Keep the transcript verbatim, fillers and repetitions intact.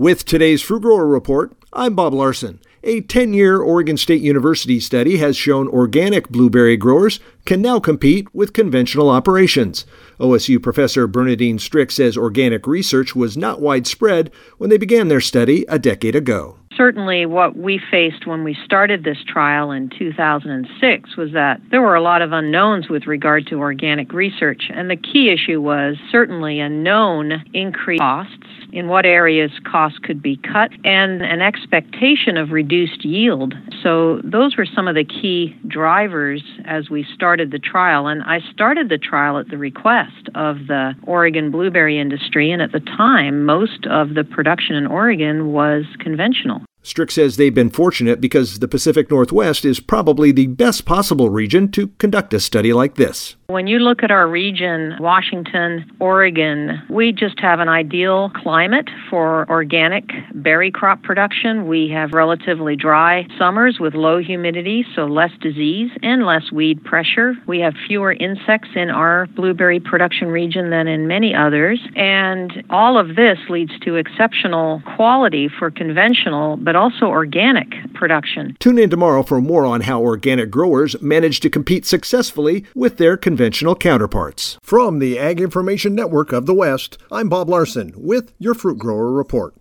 With today's Fruit Grower Report, I'm Bob Larson. A ten-year Oregon State University study has shown organic blueberry growers can now compete with conventional operations. O S U professor Bernadine Strick says organic research was not widespread when they began their study a decade ago. Certainly what we faced when we started this trial in two thousand six was that there were a lot of unknowns with regard to organic research, and the key issue was certainly a known increased costs, in what areas costs could be cut, and an expectation of reduced yield. So those were some of the key drivers as we started the trial, and I started the trial at the request of the Oregon blueberry industry, and at the time, most of the production in Oregon was conventional. Strick says they've been fortunate because the Pacific Northwest is probably the best possible region to conduct a study like this. When you look at our region, Washington, Oregon, we just have an ideal climate for organic berry crop production. We have relatively dry summers with low humidity, so less disease and less weed pressure. We have fewer insects in our blueberry production region than in many others. And all of this leads to exceptional quality for conventional, but also organic production. Tune in tomorrow for more on how organic growers manage to compete successfully with their conventional counterparts. From the Ag Information Network of the West, I'm Bob Larson with your Fruit Grower Report.